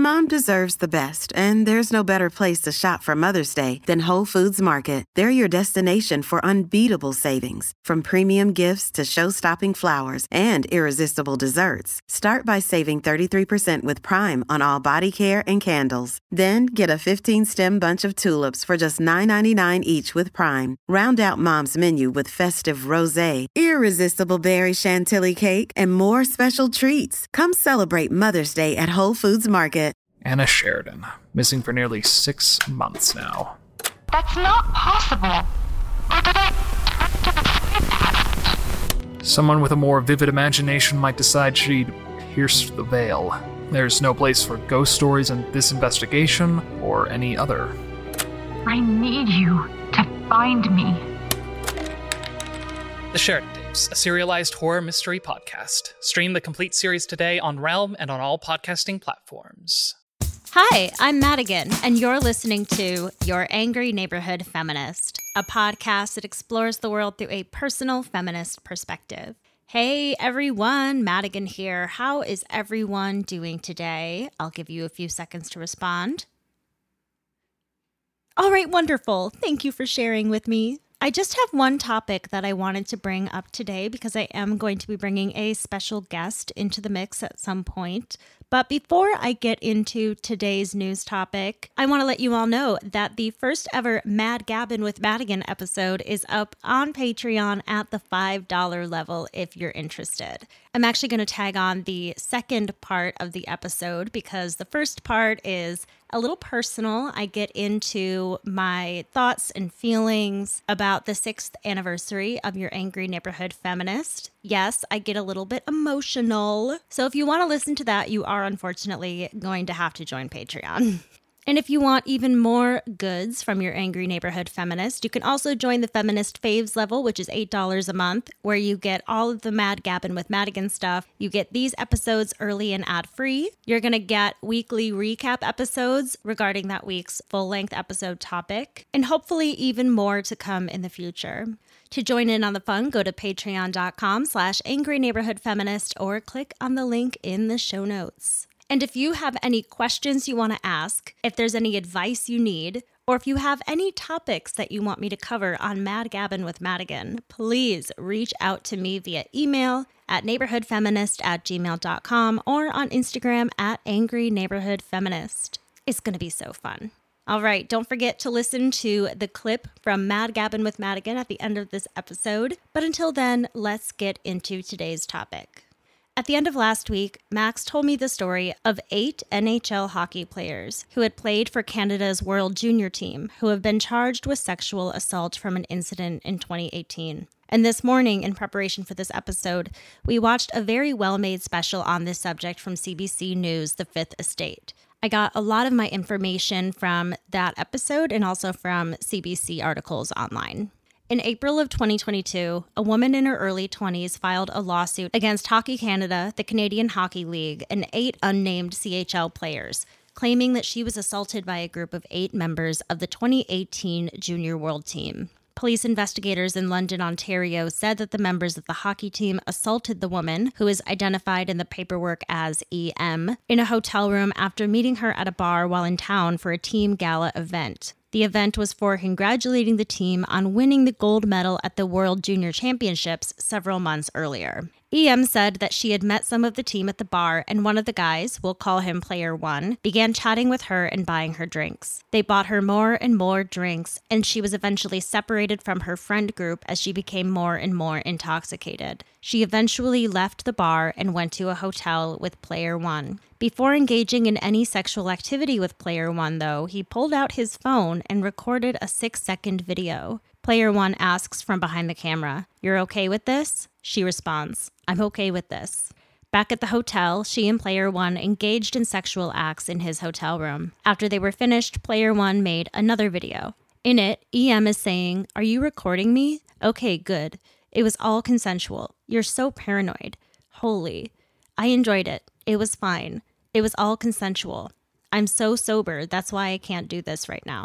Mom deserves the best, and there's no better place to shop for Mother's Day than Whole Foods Market. They're your destination for unbeatable savings, from premium gifts to show-stopping flowers and irresistible desserts. Start by saving 33% with Prime on all body care and candles. Then get a 15-stem bunch of tulips for just $9.99 each with Prime. Round out Mom's menu with festive rosé, irresistible berry chantilly cake, and more special treats. Come celebrate Mother's Day at Whole Foods Market. Anna Sheridan, missing for nearly 6 months now. That's not possible. Or did I Someone with a more vivid imagination might decide she'd pierce the veil. There's no place for ghost stories in this investigation or any other. I need you to find me. The Sheridan Tapes, a serialized horror mystery podcast. Stream the complete series today on Realm and on all podcasting platforms. Hi, I'm Madigan, and you're listening to Your Angry Neighborhood Feminist, a podcast that explores the world through a personal feminist perspective. Hey everyone, Madigan here. How is everyone doing today? I'll give you a few seconds to respond. All right, wonderful. Thank you for sharing with me. I just have one topic that I wanted to bring up today because I am going to be bringing a special guest into the mix at some point. But before I get into today's news topic, I want to let you all know that the first ever Mad Gabbin' with Madigan episode is up on Patreon at the $5 level if you're interested. I'm actually going to tag on the second part of the episode because the first part is a little personal. I get into my thoughts and feelings about the 6th anniversary of Your Angry Neighborhood Feminist. Yes, I get a little bit emotional. So if you want to listen to that, you are unfortunately going to have to join Patreon. And if you want even more goods from Your Angry Neighborhood Feminist, you can also join the Feminist Faves level, which is $8 a month, where you get all of the Mad Gabbin' with Madigan stuff. You get these episodes early and ad-free. You're going to get weekly recap episodes regarding that week's full-length episode topic, and hopefully even more to come in the future. To join in on the fun, go to patreon.com/angryneighborhoodfeminist or click on the link in the show notes. And if you have any questions you want to ask, if there's any advice you need, or if you have any topics that you want me to cover on Mad Gabbin' with Madigan, please reach out to me via email at neighborhoodfeminist@gmail.com or on Instagram at angryneighborhoodfeminist. It's going to be so fun. All right, don't forget to listen to the clip from Mad Gabbin' with Madigan at the end of this episode. But until then, let's get into today's topic. At the end of last week, Max told me the story of 8 NHL hockey players who had played for Canada's World Junior team who have been charged with sexual assault from an incident in 2018. And this morning, in preparation for this episode, we watched a very well-made special on this subject from CBC News, The Fifth Estate. I got a lot of my information from that episode and also from CBC articles online. In April of 2022, a woman in her early 20s filed a lawsuit against Hockey Canada, the Canadian Hockey League, and 8 unnamed CHL players, claiming that she was assaulted by a group of 8 members of the 2018 Junior World Team. Police investigators in London, Ontario said that the members of the hockey team assaulted the woman, who is identified in the paperwork as EM, in a hotel room after meeting her at a bar while in town for a team gala event. The event was for congratulating the team on winning the gold medal at the World Junior Championships several months earlier. EM said that she had met some of the team at the bar, and one of the guys, we'll call him Player 1, began chatting with her and buying her drinks. They bought her more and more drinks, and she was eventually separated from her friend group as she became more and more intoxicated. She eventually left the bar and went to a hotel with Player 1. Before engaging in any sexual activity with Player 1, though, he pulled out his phone and recorded a 6-second video. Player 1 asks from behind the camera, "You're okay with this?" She responds, "I'm okay with this." Back at the hotel, she and Player 1 engaged in sexual acts in his hotel room. After they were finished, Player 1 made another video. In it, EM is saying, "Are you recording me? Okay, good. It was all consensual. You're so paranoid. Holy. I enjoyed it. It was fine. It was all consensual. I'm so sober, that's why I can't do this right now."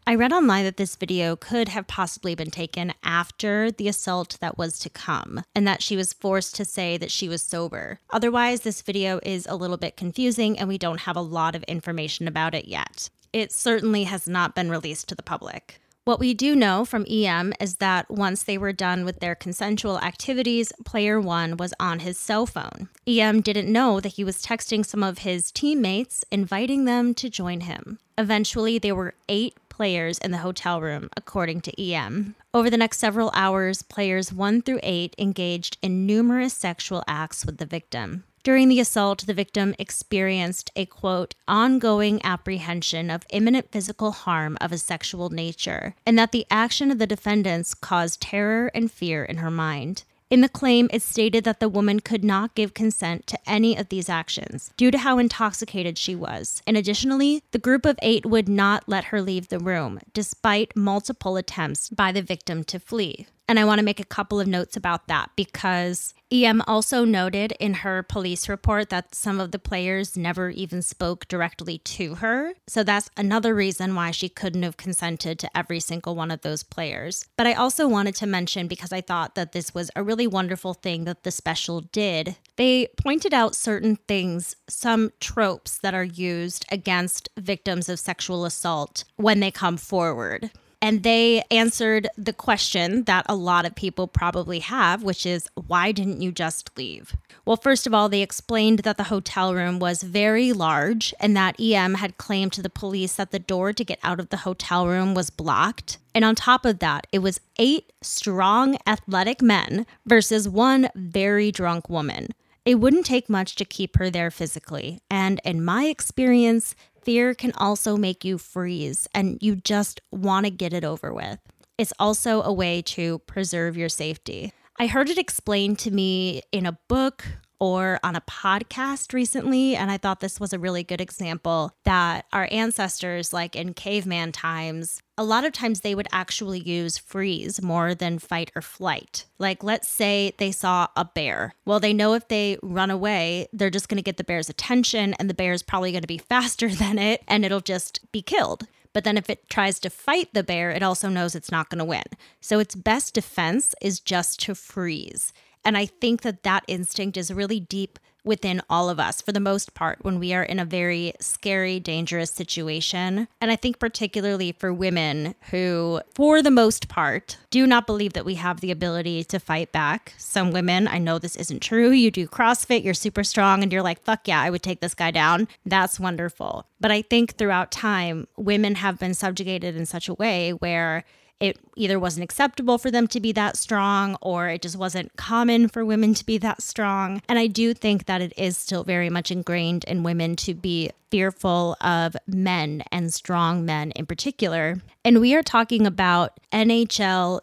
I read online that this video could have possibly been taken after the assault that was to come, and that she was forced to say that she was sober. Otherwise, this video is a little bit confusing and we don't have a lot of information about it yet. It certainly has not been released to the public. What we do know from EM is that once they were done with their consensual activities, player one was on his cell phone. EM didn't know that he was texting some of his teammates, inviting them to join him. Eventually, there were 8 players in the hotel room, according to EM. Over the next several hours, players 1 through 8 engaged in numerous sexual acts with the victim. During the assault, the victim experienced a, quote, ongoing apprehension of imminent physical harm of a sexual nature, and that the action of the defendants caused terror and fear in her mind. In the claim, it stated that the woman could not give consent to any of these actions due to how intoxicated she was. And additionally, the group of 8 would not let her leave the room, despite multiple attempts by the victim to flee. And I want to make a couple of notes about that because EM also noted in her police report that some of the players never even spoke directly to her. So that's another reason why she couldn't have consented to every single one of those players. But I also wanted to mention, because I thought that this was a really wonderful thing that the special did, they pointed out certain things, some tropes that are used against victims of sexual assault when they come forward. And they answered the question that a lot of people probably have, which is, why didn't you just leave? Well, first of all, they explained that the hotel room was very large and that EM had claimed to the police that the door to get out of the hotel room was blocked. And on top of that, it was 8 strong, athletic men versus 1 very drunk woman. It wouldn't take much to keep her there physically. And in my experience, fear can also make you freeze and you just want to get it over with. It's also a way to preserve your safety. I heard it explained to me in a book or on a podcast recently, and I thought this was a really good example that our ancestors, like in caveman times, a lot of times they would actually use freeze more than fight or flight. Like, let's say they saw a bear. Well, they know if they run away, they're just going to get the bear's attention, and the bear's probably going to be faster than it, and it'll just be killed. But then if it tries to fight the bear, it also knows it's not going to win. So its best defense is just to freeze. And I think that that instinct is really deep within all of us for the most part when we are in a very scary, dangerous situation. And I think particularly for women who, for the most part, do not believe that we have the ability to fight back. Some women, I know this isn't true. You do CrossFit, you're super strong, and you're like, fuck yeah, I would take this guy down. That's wonderful. But I think throughout time, women have been subjugated in such a way where it either wasn't acceptable for them to be that strong or it just wasn't common for women to be that strong. And I do think that it is still very much ingrained in women to be fearful of men and strong men in particular. And we are talking about NHL,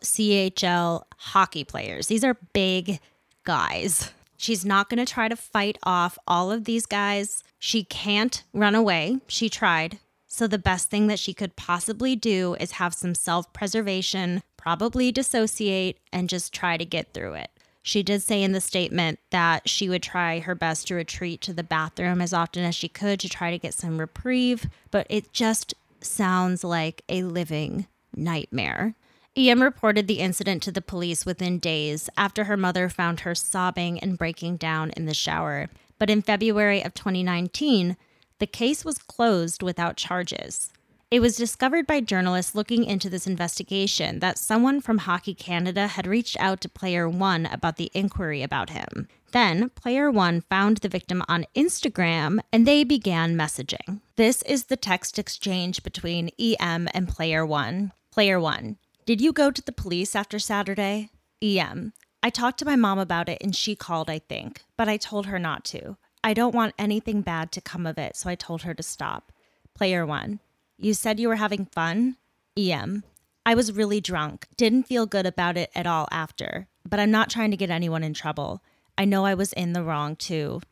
CHL hockey players. These are big guys. She's not going to try to fight off all of these guys. She can't run away. She tried. So the best thing that she could possibly do is have some self-preservation, probably dissociate, and just try to get through it. She did say in the statement that she would try her best to retreat to the bathroom as often as she could to try to get some reprieve, but it just sounds like a living nightmare. EM reported the incident to the police within days after her mother found her sobbing and breaking down in the shower. But in February of 2019, the case was closed without charges. It was discovered by journalists looking into this investigation that someone from Hockey Canada had reached out to Player One about the inquiry about him. Then, Player One found the victim on Instagram and they began messaging. This is the text exchange between EM and Player One. Player One: did you go to the police after Saturday? EM: I talked to my mom about it and she called, I think, but I told her not to. I don't want anything bad to come of it, so I told her to stop. Player One: you said you were having fun? EM: I was really drunk. Didn't feel good about it at all after, but I'm not trying to get anyone in trouble. I know I was in the wrong too.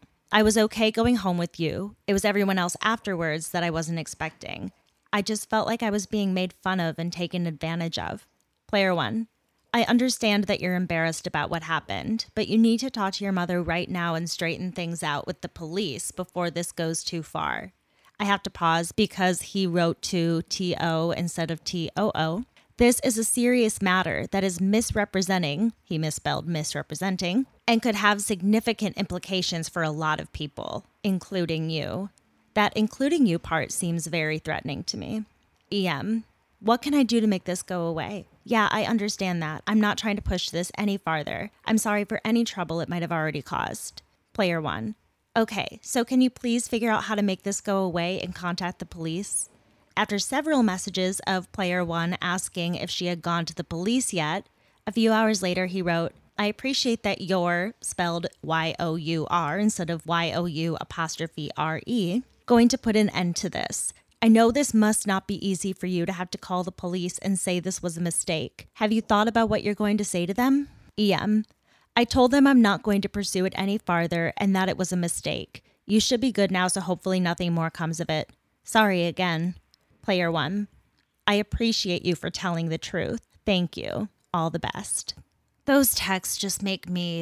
I was okay going home with you. It was everyone else afterwards that I wasn't expecting. I just felt like I was being made fun of and taken advantage of. Player One: I understand that you're embarrassed about what happened, but you need to talk to your mother right now and straighten things out with the police before this goes too far. I have to pause because he wrote to T-O instead of T-O-O. This is a serious matter that is misrepresenting, he misspelled misrepresenting, and could have significant implications for a lot of people, including you. That including you part seems very threatening to me. EM, what can I do to make this go away? Yeah, I understand that. I'm not trying to push this any farther. I'm sorry for any trouble it might have already caused. Player 1. Okay, so can you please figure out how to make this go away and contact the police? After several messages of Player 1 asking if she had gone to the police yet, a few hours later he wrote, I appreciate that you're, spelled Y-O-U-R instead of Y-O-U''R-E, going to put an end to this. I know this must not be easy for you to have to call the police and say this was a mistake. Have you thought about what you're going to say to them? EM, I told them I'm not going to pursue it any farther and that it was a mistake. You should be good now, so hopefully nothing more comes of it. Sorry again. Player 1, I appreciate you for telling the truth. Thank you. All the best. Those texts just make me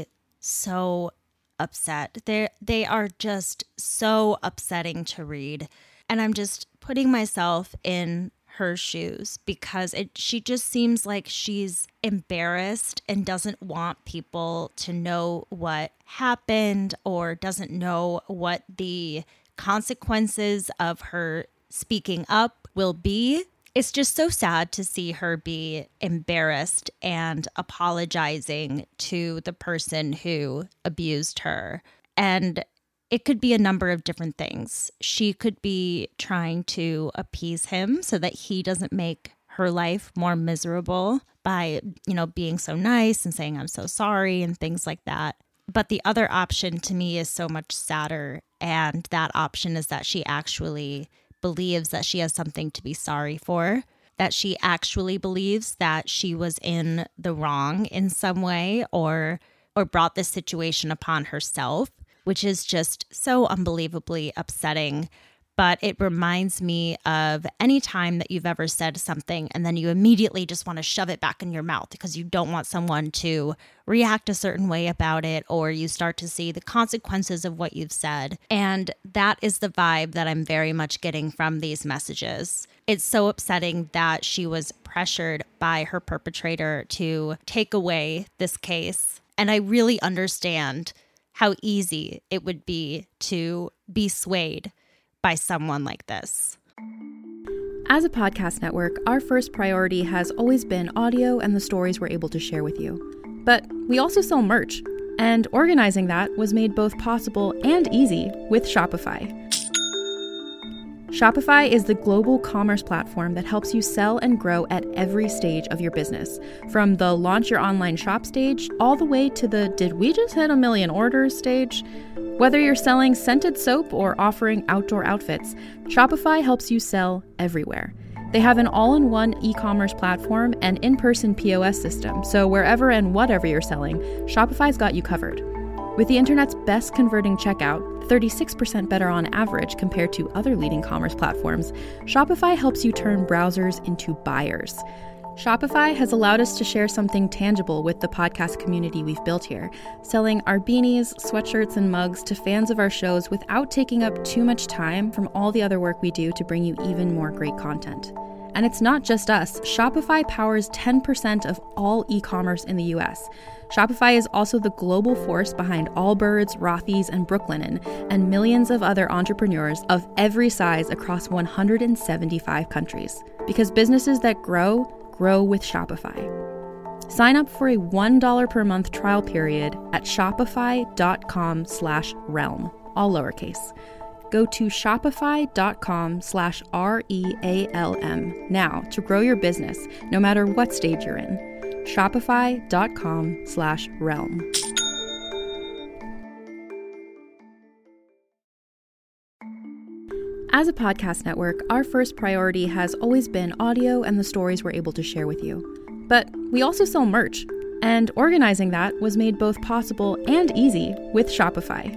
so upset. They are just so upsetting to read. And I'm just putting myself in her shoes because she just seems like she's embarrassed and doesn't want people to know what happened or doesn't know what the consequences of her speaking up will be. It's just so sad to see her be embarrassed and apologizing to the person who abused her. And it could be a number of different things. She could be trying to appease him so that he doesn't make her life more miserable by, being so nice and saying, I'm so sorry and things like that. But the other option to me is so much sadder. And that option is that she actually believes that she has something to be sorry for, that she actually believes that she was in the wrong in some way or brought this situation upon herself, which is just so unbelievably upsetting. But it reminds me of any time that you've ever said something and then you immediately just want to shove it back in your mouth because you don't want someone to react a certain way about it, or you start to see the consequences of what you've said. And that is the vibe that I'm very much getting from these messages. It's so upsetting that she was pressured by her perpetrator to take away this case. And I really understand how easy it would be to be swayed by someone like this. As a podcast network, our first priority has always been audio and the stories we're able to share with you. But we also sell merch, and organizing that was made both possible and easy with Shopify. Shopify is the global commerce platform that helps you sell and grow at every stage of your business, from the launch your online shop stage all the way to the did we just hit 1 million orders stage. Whether you're selling scented soap or offering outdoor outfits, Shopify helps you sell everywhere. They have an all-in-one e-commerce platform and in-person POS system, so wherever and whatever you're selling, Shopify's got you covered. With the internet's best converting checkout, 36% better on average compared to other leading commerce platforms, Shopify helps you turn browsers into buyers. Shopify has allowed us to share something tangible with the podcast community we've built here, selling our beanies, sweatshirts, and mugs to fans of our shows without taking up too much time from all the other work we do to bring you even more great content. And it's not just us. Shopify powers 10% of all e-commerce in the US. Shopify is also the global force behind Allbirds, Rothy's, and Brooklinen, and millions of other entrepreneurs of every size across 175 countries. Because businesses that grow with Shopify. Sign up for a $1 per month trial period at shopify.com/realm, all lowercase. Go to shopify.com/REALM now to grow your business, no matter what stage you're in. Shopify.com/realm. As a podcast network, our first priority has always been audio and the stories we're able to share with you. But we also sell merch, and organizing that was made both possible and easy with Shopify.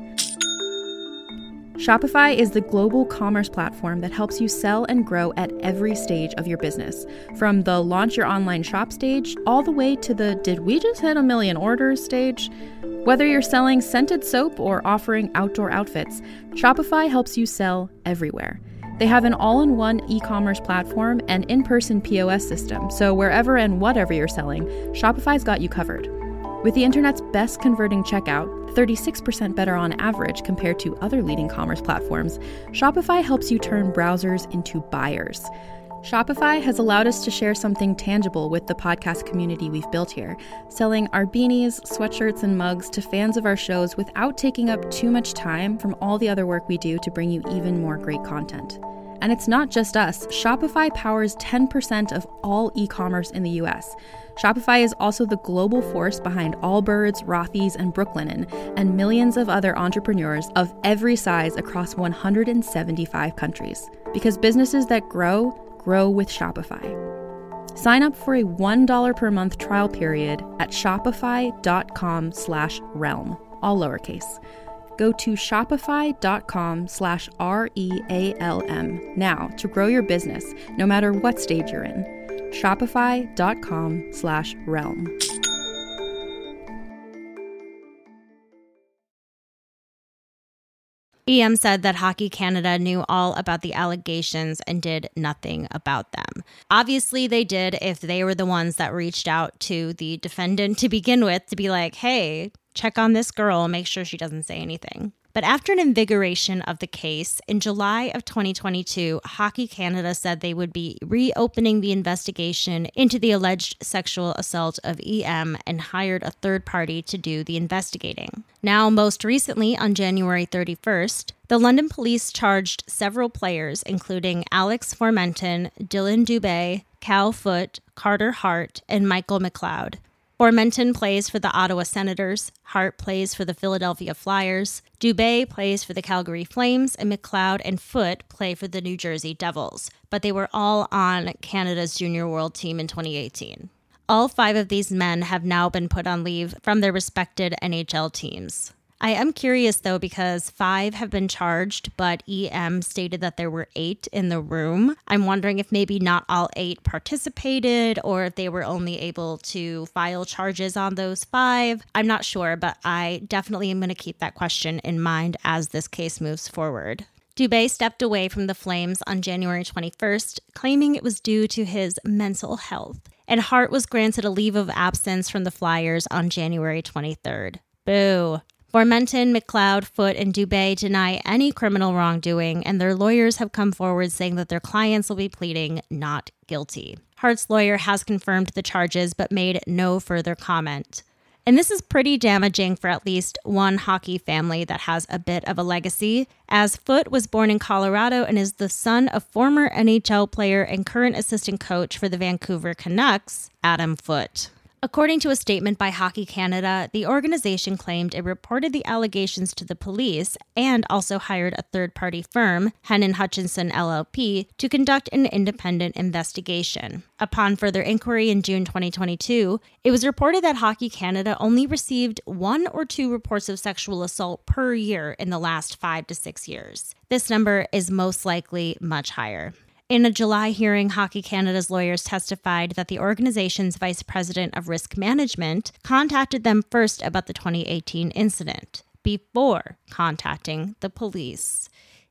Shopify is the global commerce platform that helps you sell and grow at every stage of your business, from the launch your online shop stage all the way to the did we just hit 1 million orders stage. Whether you're selling scented soap or offering outdoor outfits, Shopify helps you sell everywhere. They have an all-in-one e-commerce platform and in-person POS system, so wherever and whatever you're selling, Shopify's got you covered. With the internet's best converting checkout, 36% better on average compared to other leading commerce platforms, Shopify helps you turn browsers into buyers. Shopify has allowed us to share something tangible with the podcast community we've built here, selling our beanies, sweatshirts, and mugs to fans of our shows without taking up too much time from all the other work we do to bring you even more great content. And it's not just us. Shopify powers 10% of all e-commerce in the US. Shopify is also the global force behind Allbirds, Rothy's, and Brooklinen, and millions of other entrepreneurs of every size across 175 countries. Because businesses that grow with Shopify. Sign up for a $1 per month trial period at shopify.com/realm, all lowercase. Go to shopify.com/REALM now to grow your business, no matter what stage you're in. Shopify.com/realm. EM said that Hockey Canada knew all about the allegations and did nothing about them. Obviously, they did if they were the ones that reached out to the defendant to begin with to be like, hey, check on this girl, make sure she doesn't say anything. But after an invigoration of the case, in July of 2022, Hockey Canada said they would be reopening the investigation into the alleged sexual assault of EM and hired a third party to do the investigating. Now, most recently, on January 31st, the London police charged several players, including Alex Formenton, Dylan Dubé, Cal Foote, Carter Hart, and Michael McLeod. Formenton plays for the Ottawa Senators, Hart plays for the Philadelphia Flyers, Dubé plays for the Calgary Flames, and McLeod and Foote play for the New Jersey Devils, but they were all on Canada's Junior World Team in 2018. All 5 of these men have now been put on leave from their respected NHL teams. I am curious, though, because 5 have been charged, but EM stated that there were 8 in the room. I'm wondering if maybe not all 8 participated or if they were only able to file charges on those 5. I'm not sure, but I definitely am going to keep that question in mind as this case moves forward. Dubé stepped away from the Flames on January 21st, claiming it was due to his mental health. And Hart was granted a leave of absence from the Flyers on January 23rd. Boo. Formenton, McLeod, Foote, and Dubé deny any criminal wrongdoing, and their lawyers have come forward saying that their clients will be pleading not guilty. Hart's lawyer has confirmed the charges but made no further comment. And this is pretty damaging for at least one hockey family that has a bit of a legacy, as Foote was born in Colorado and is the son of former NHL player and current assistant coach for the Vancouver Canucks, Adam Foote. According to a statement by Hockey Canada, the organization claimed it reported the allegations to the police and also hired a third-party firm, Hennon Hutchinson LLP, to conduct an independent investigation. Upon further inquiry in June 2022, it was reported that Hockey Canada only received 1 or 2 reports of sexual assault per year in the last 5 to 6 years. This number is most likely much higher. In a July hearing, Hockey Canada's lawyers testified that the organization's vice president of risk management contacted them first about the 2018 incident, before contacting the police.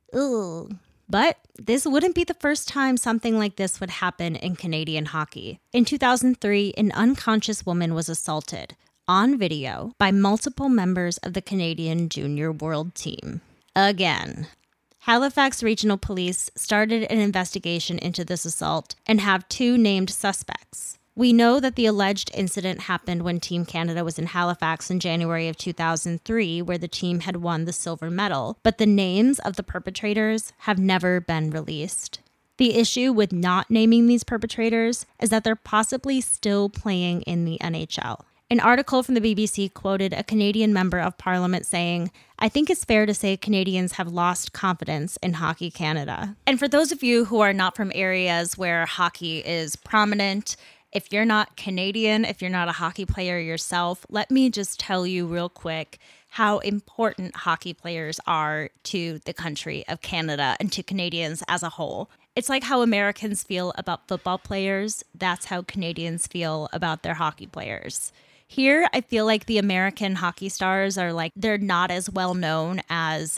Ugh. But this wouldn't be the first time something like this would happen in Canadian hockey. In 2003, an unconscious woman was assaulted, on video, by multiple members of the Canadian Junior World Team. Again. Halifax Regional Police started an investigation into this assault and have 2 named suspects. We know that the alleged incident happened when Team Canada was in Halifax in January of 2003, where the team had won the silver medal, but the names of the perpetrators have never been released. The issue with not naming these perpetrators is that they're possibly still playing in the NHL. An article from the BBC quoted a Canadian member of Parliament saying, "I think it's fair to say Canadians have lost confidence in Hockey Canada." And for those of you who are not from areas where hockey is prominent, if you're not Canadian, if you're not a hockey player yourself, let me just tell you real quick how important hockey players are to the country of Canada and to Canadians as a whole. It's like how Americans feel about football players. That's how Canadians feel about their hockey players. Here, I feel like the American hockey stars are they're not as well known as,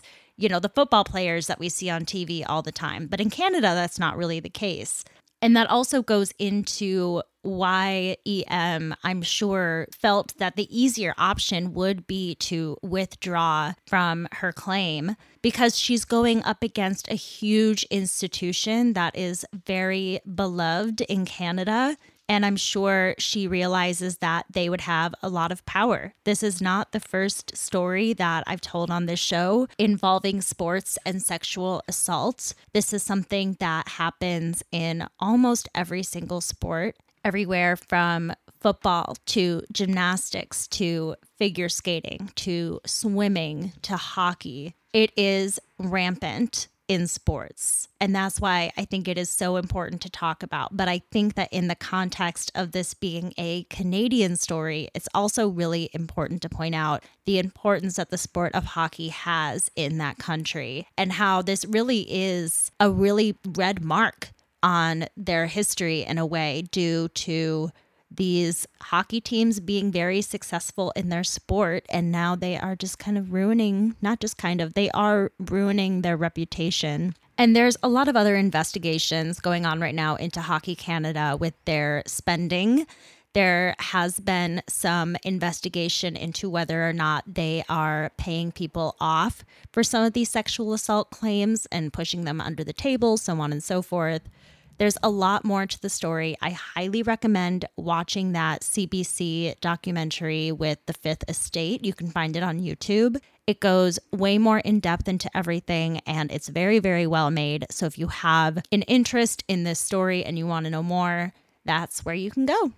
the football players that we see on TV all the time. But in Canada, that's not really the case. And that also goes into why EM, I'm sure, felt that the easier option would be to withdraw from her claim, because she's going up against a huge institution that is very beloved in Canada. And I'm sure she realizes that they would have a lot of power. This is not the first story that I've told on this show involving sports and sexual assault. This is something that happens in almost every single sport, everywhere from football to gymnastics to figure skating to swimming to hockey. It is rampant in sports. And that's why I think it is so important to talk about. But I think that in the context of this being a Canadian story, it's also really important to point out the importance that the sport of hockey has in that country, and how this really is a really red mark on their history in a way, due to these hockey teams being very successful in their sport, and now they are just kind of ruining, they are ruining their reputation. And there's a lot of other investigations going on right now into Hockey Canada with their spending. There has been some investigation into whether or not they are paying people off for some of these sexual assault claims and pushing them under the table, so on and so forth. There's a lot more to the story. I highly recommend watching that CBC documentary with The Fifth Estate. You can find it on YouTube. It goes way more in depth into everything, and it's very, very well made. So if you have an interest in this story and you want to know more, that's where you can go.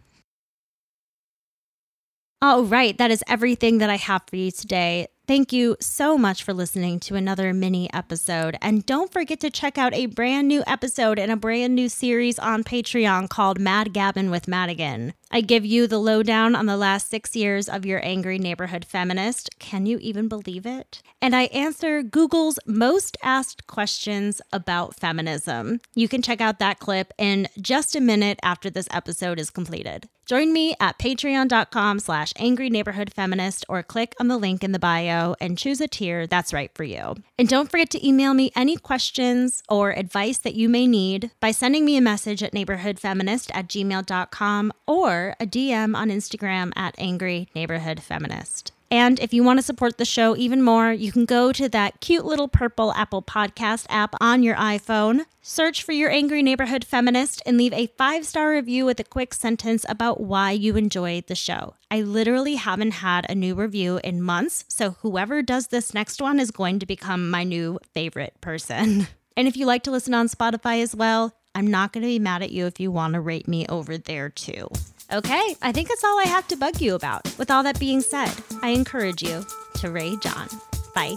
All right, that is everything that I have for you today. Thank you so much for listening to another mini episode. And don't forget to check out a brand new episode in a brand new series on Patreon called Mad Gabbin' with Madigan. I give you the lowdown on the last 6 years of your angry neighborhood feminist. Can you even believe it? And I answer Google's most asked questions about feminism. You can check out that clip in just a minute after this episode is completed. Join me at patreon.com/angryneighborhoodfeminist or click on the link in the bio and choose a tier that's right for you. And don't forget to email me any questions or advice that you may need by sending me a message at neighborhoodfeminist@gmail.com or a DM on Instagram at angryneighborhoodfeminist. And if you want to support the show even more, you can go to that cute little purple Apple Podcast app on your iPhone, search for Your Angry Neighborhood Feminist, and leave a 5-star review with a quick sentence about why you enjoyed the show. I literally haven't had a new review in months, so whoever does this next one is going to become my new favorite person. And if you like to listen on Spotify as well, I'm not going to be mad at you if you want to rate me over there too. Okay, I think that's all I have to bug you about. With all that being said, I encourage you to rage on. Bye.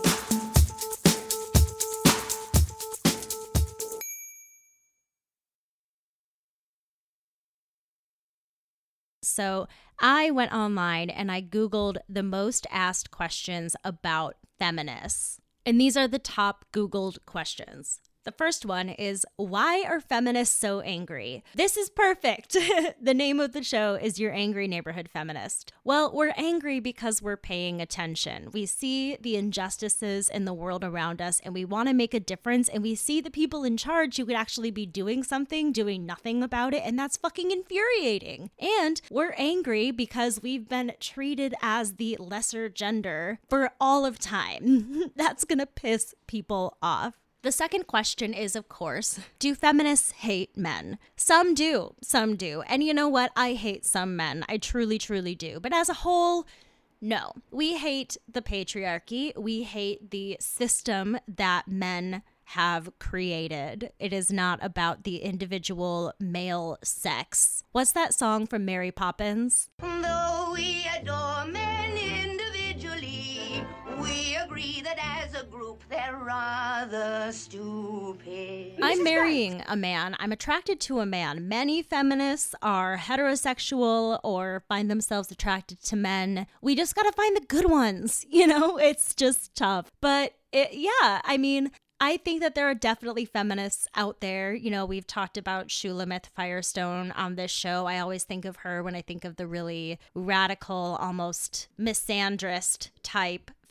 So I went online and I Googled the most asked questions about feminists. And these are the top Googled questions. The first one is, why are feminists so angry? This is perfect. The name of the show is Your Angry Neighborhood Feminist. Well, we're angry because we're paying attention. We see the injustices in the world around us and we want to make a difference, and we see the people in charge who could actually be doing something, doing nothing about it, and that's fucking infuriating. And we're angry because we've been treated as the lesser gender for all of time. That's gonna piss people off. The second question is, of course, do feminists hate men? Some do. And you know what? I hate some men. I truly, truly do. But as a whole, no. We hate the patriarchy. We hate the system that men have created. It is not about the individual male sex. What's that song from Mary Poppins? Though we adore men individually, we agree that as a group they're rather stupid. I'm marrying a man. I'm attracted to a man. Many feminists are heterosexual or find themselves attracted to men. We just gotta find the good ones. It's just tough. But I think that there are definitely feminists out there. We've talked about Shulamith Firestone on this show. I always think of her when I think of the really radical, almost misandrist type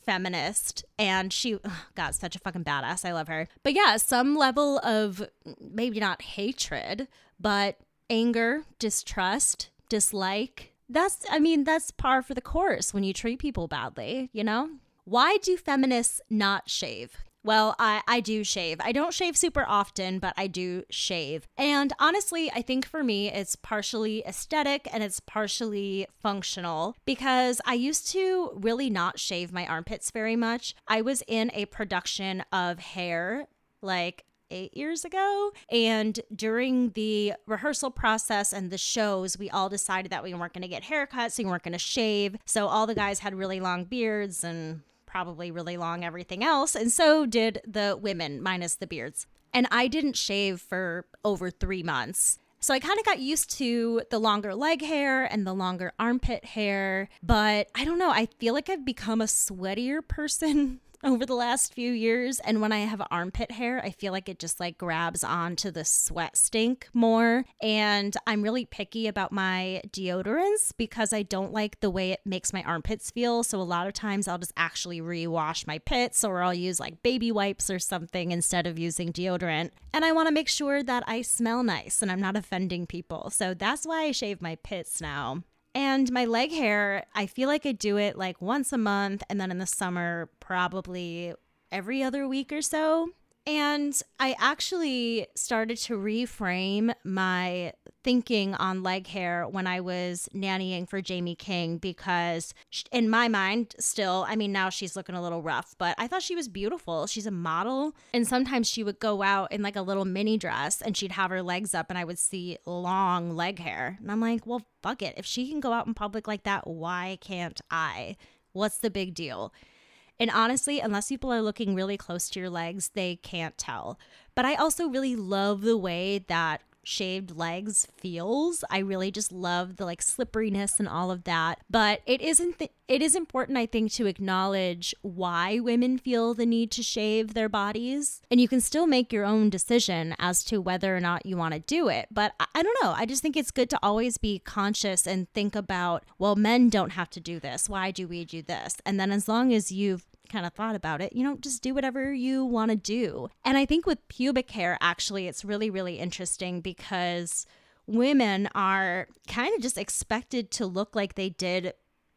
feminist, and she, God, such a fucking badass. I love her. But yeah, some level of maybe not hatred, but anger, distrust, dislike. That's par for the course when you treat people badly, you know? Why do feminists not shave? Well, I do shave. I don't shave super often, but I do shave. And honestly, I think for me, it's partially aesthetic and it's partially functional because I used to really not shave my armpits very much. I was in a production of Hair like 8 years ago. And during the rehearsal process and the shows, we all decided that we weren't going to get haircuts, we weren't going to shave. So all the guys had really long beards and probably really long everything else, and so did the women, minus the beards. And I didn't shave for over 3 months. So I kind of got used to the longer leg hair and the longer armpit hair, but I don't know, I feel like I've become a sweatier person over the last few years, and when I have armpit hair, I feel like it just like grabs onto the sweat stink more. And I'm really picky about my deodorants because I don't like the way it makes my armpits feel. So a lot of times I'll just actually rewash my pits, or I'll use like baby wipes or something instead of using deodorant. And I want to make sure that I smell nice and I'm not offending people. So that's why I shave my pits now. And my leg hair, I feel like I do it like once a month, and then in the summer, probably every other week or so. And I actually started to reframe my thinking on leg hair when I was nannying for Jamie King, because in my mind still, I mean, now she's looking a little rough, but I thought she was beautiful. She's a model. And sometimes she would go out in like a little mini dress and she'd have her legs up and I would see long leg hair. And I'm like, well, fuck it. If she can go out in public like that, why can't I? What's the big deal? And honestly, unless people are looking really close to your legs, they can't tell. But I also really love the way that shaved legs feels. I really just love the like slipperiness and all of that. But it is important, I think, to acknowledge why women feel the need to shave their bodies. And you can still make your own decision as to whether or not you want to do it. But I don't know. I just think it's good to always be conscious and think about, well, men don't have to do this. Why do we do this? And then as long as you've kind of thought about it, you know, just do whatever you want to do. And I think with pubic hair, actually, it's really, really interesting because women are kind of just expected to look like they did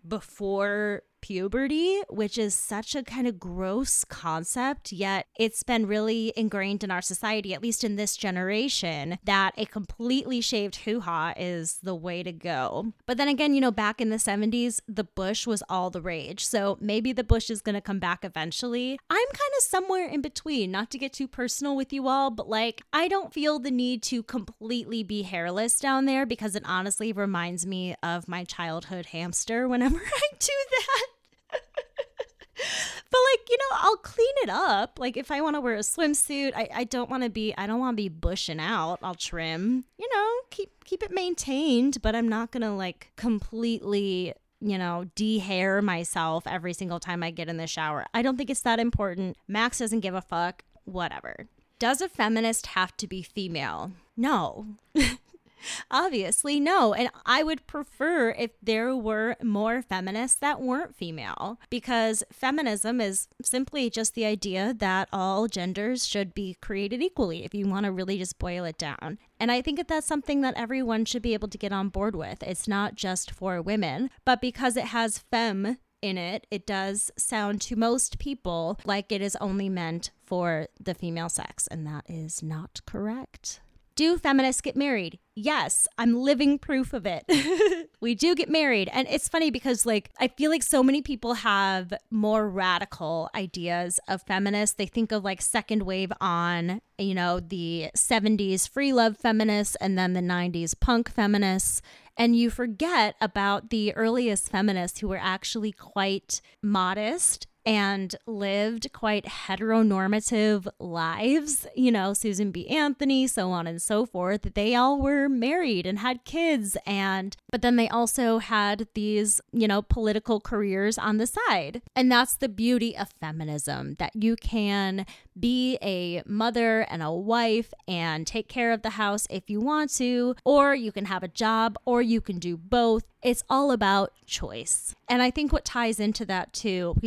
before puberty, which is such a kind of gross concept, yet it's been really ingrained in our society, at least in this generation, that a completely shaved hoo-ha is the way to go. But then again, you know, back in the 70s, the bush was all the rage. So maybe the bush is going to come back eventually. I'm kind of somewhere in between, not to get too personal with you all, but like, I don't feel the need to completely be hairless down there because it honestly reminds me of my childhood hamster whenever I do that. But like, you know, I'll clean it up. Like if I want to wear a swimsuit, I don't want to be bushing out. I'll trim, you know, keep it maintained, but I'm not going to like completely, you know, de-hair myself every single time I get in the shower. I don't think it's that important. Max doesn't give a fuck. Whatever. Does a feminist have to be female? No. Obviously, no. And I would prefer if there were more feminists that weren't female, because feminism is simply just the idea that all genders should be created equally, if you want to really just boil it down. And I think that that's something that everyone should be able to get on board with. It's not just for women, but because it has femme in it, it does sound to most people like it is only meant for the female sex, and that is not correct. Do feminists get married? Yes, I'm living proof of it. We do get married. And it's funny because like, I feel like so many people have more radical ideas of feminists. They think of like second wave on, you know, the 70s free love feminists and then the 90s punk feminists. And you forget about the earliest feminists who were actually quite modest and lived quite heteronormative lives, you know, Susan B. Anthony, so on and so forth. They all were married and had kids, but then they also had these, you know, political careers on the side. And that's the beauty of feminism, that you can be a mother and a wife and take care of the house if you want to, or you can have a job, or you can do both. It's all about choice. And I think what ties into that too,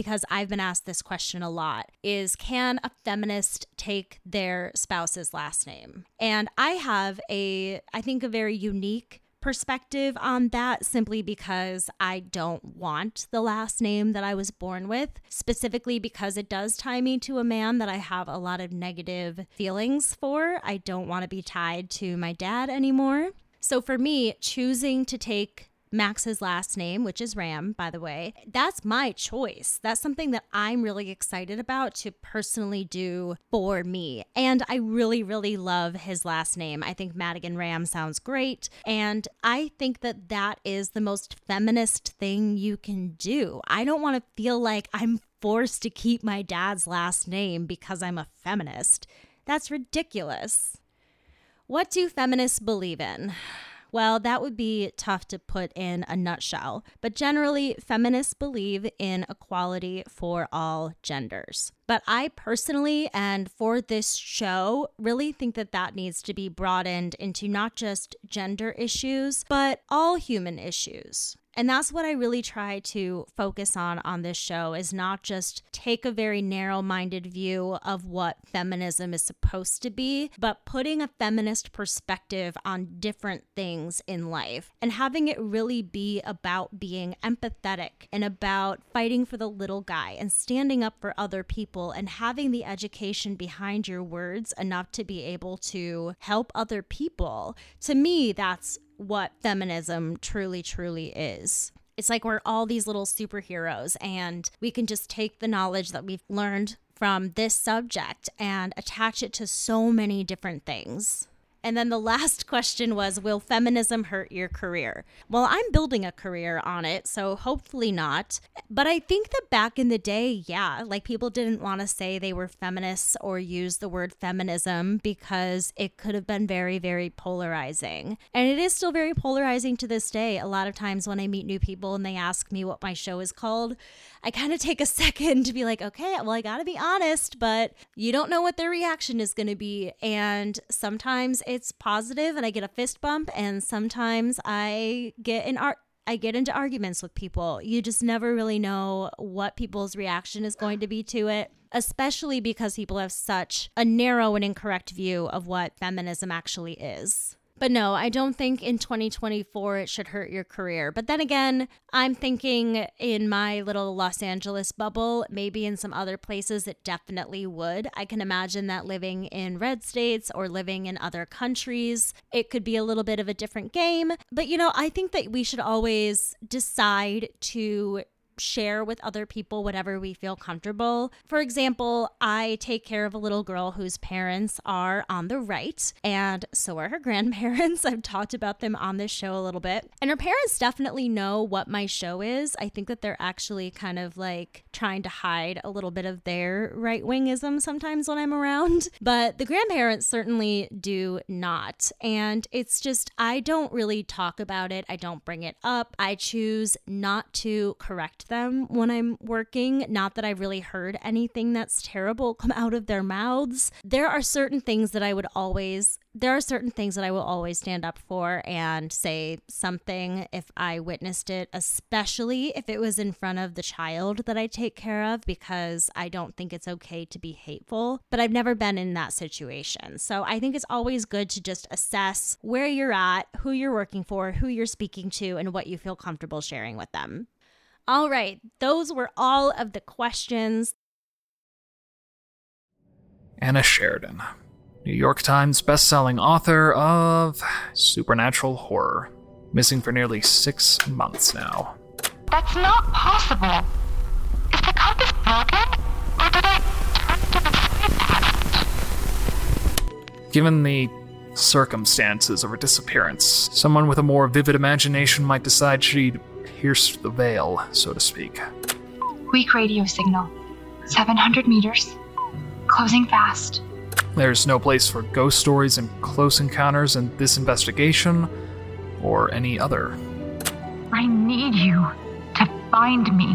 because I've been asked this question a lot, is can a feminist take their spouse's last name? And I have I think a very unique perspective on that, simply because I don't want the last name that I was born with, specifically because it does tie me to a man that I have a lot of negative feelings for. I don't want to be tied to my dad anymore. So for me, choosing to take Max's last name, which is Ram, by the way, that's my choice. That's something that I'm really excited about to personally do for me. And I really, really love his last name. I think Madigan Ram sounds great. And I think that that is the most feminist thing you can do. I don't want to feel like I'm forced to keep my dad's last name because I'm a feminist. That's ridiculous. What do feminists believe in? Well, that would be tough to put in a nutshell, but generally, feminists believe in equality for all genders. But I personally, and for this show, really think that that needs to be broadened into not just gender issues, but all human issues. And that's what I really try to focus on this show, is not just take a very narrow-minded view of what feminism is supposed to be, but putting a feminist perspective on different things in life and having it really be about being empathetic and about fighting for the little guy and standing up for other people and having the education behind your words enough to be able to help other people. To me, that's what feminism truly, truly is. It's like we're all these little superheroes, and we can just take the knowledge that we've learned from this subject and attach it to so many different things. And then the last question was, will feminism hurt your career? Well, I'm building a career on it, so hopefully not. But I think that back in the day, yeah, like people didn't want to say they were feminists or use the word feminism because it could have been very, very polarizing. And it is still very polarizing to this day. A lot of times when I meet new people and they ask me what my show is called, I kind of take a second to be like, okay, well, I gotta be honest, but you don't know what their reaction is going to be. And sometimes it's positive and I get a fist bump, and sometimes I get into arguments with people. You just never really know what people's reaction is going to be to it, especially because people have such a narrow and incorrect view of what feminism actually is. But no, I don't think in 2024 it should hurt your career. But then again, I'm thinking in my little Los Angeles bubble, maybe in some other places it definitely would. I can imagine that living in red states or living in other countries, it could be a little bit of a different game. But I think that we should always decide to share with other people whatever we feel comfortable. For example, I take care of a little girl whose parents are on the right, and so are her grandparents. I've talked about them on this show a little bit. And her parents definitely know what my show is. I think that they're actually kind of like trying to hide a little bit of their right-wingism sometimes when I'm around. But the grandparents certainly do not. And it's just, I don't really talk about it. I don't bring it up. I choose not to correct them when I'm working. Not that I've really heard anything that's terrible come out of their mouths. There are certain things that I will always stand up for and say something if I witnessed it, especially if it was in front of the child that I take care of, because I don't think it's okay to be hateful. But I've never been in that situation. So I think it's always good to just assess where you're at, who you're working for, who you're speaking to, and what you feel comfortable sharing with them. All right, those were all of the questions. Anna Sheridan, New York Times bestselling author of supernatural horror, missing for nearly 6 months now. That's not possible. Is the compass broken? Or did it turn to the side? Given the circumstances of her disappearance, someone with a more vivid imagination might decide she'd pierce the veil, so to speak. Weak radio signal. 700 meters. Closing fast. There's no place for ghost stories and close encounters in this investigation, or any other. I need you to find me.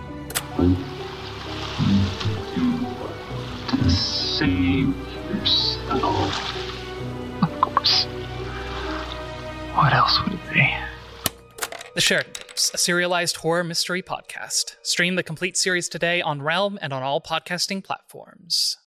To save yourself. Of course. What else would it be? The Sheridan a serialized horror mystery podcast. Stream the complete series today on Realm and on all podcasting platforms.